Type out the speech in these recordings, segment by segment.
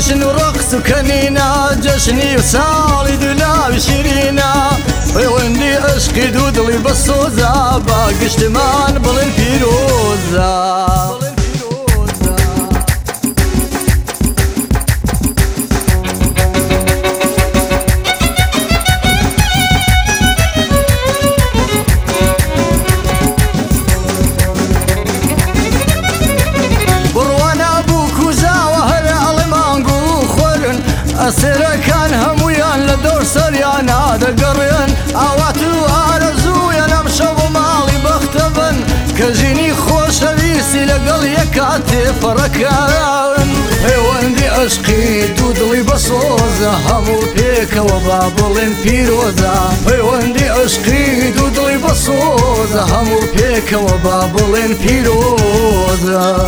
جشن ورقص وكنينة جشني وسالي دلا شيرينة ويوندي عشقي دودلي بالصوزة باقي اجتمان بالفيروزة أسير كان همويان لدور سريان هذا قرين أواتو أرزويا نمشو مالي بختبن كجيني خوش بيسي لقل يكاتي فركان وندي عشقي دودلي بصوزة همو بيك وبابلين فيروزة وندي عشقي دودلي بصوزة همو بيك وبابلين فيروزة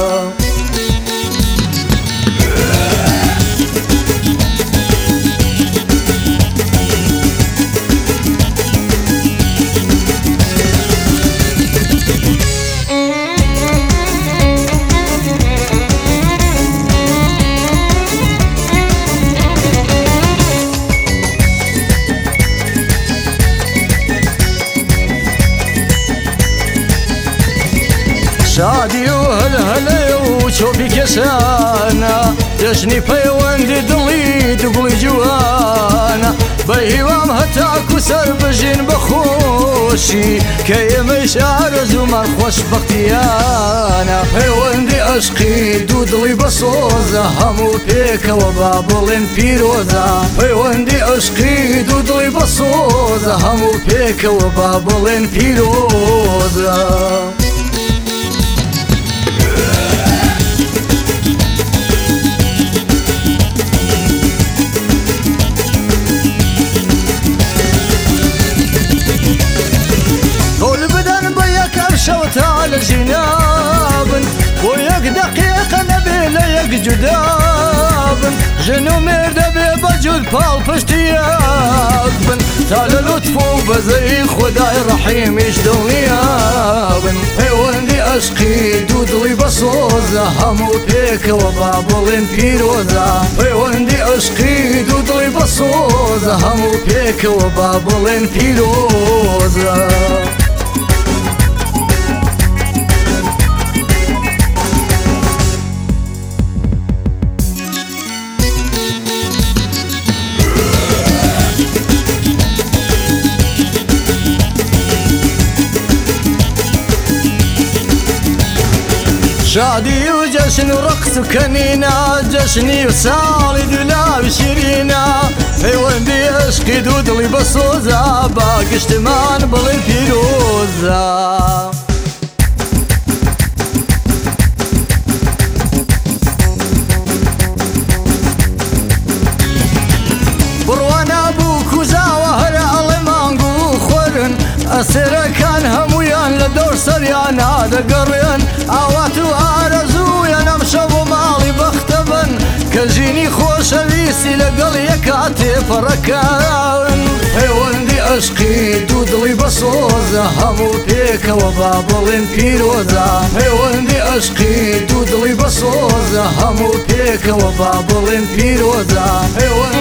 شادي وهلهلي وشوفي كسانا جشني بيوندي دلي تقولي جوانا بيوام هتاكو سربجين بخوشي كي مشار زمر خوش بختيانا بيوندي عشقي دودلي بصوزة همو بيك وبابلين فيروزة بيوندي عشقي دودلي بصوزة همو بيك وبابلين فيروزة على جناب وياك دقيقة نبي ليك جداب جنو مرد بجود بالفشتياب تعال لطفو بزي خداي رحيم يشدونياب وندي عشقي دودلي بصوزة همو بيك وبابلين فيروزة وندي عشقي دودلي بصوزة همو بيك وبابلين فيروزة شادي وجشن ورقص وكنينة جشني وسالي دلا شيرينة وندي عشقي دودلي بصوزة باقي اجتمان بالفيروزة أسير كان همويان لدور سريان هذا قرين أواتو أرزويا نمشو مالي بختبن كجيني خوش بيسي لقل يكاتي فركان وندي عشقي دودلي بصوزة همو بيك وبابلين فيروزة وندي عشقي دودلي بصوزة همو بيك وبابلين فيروزة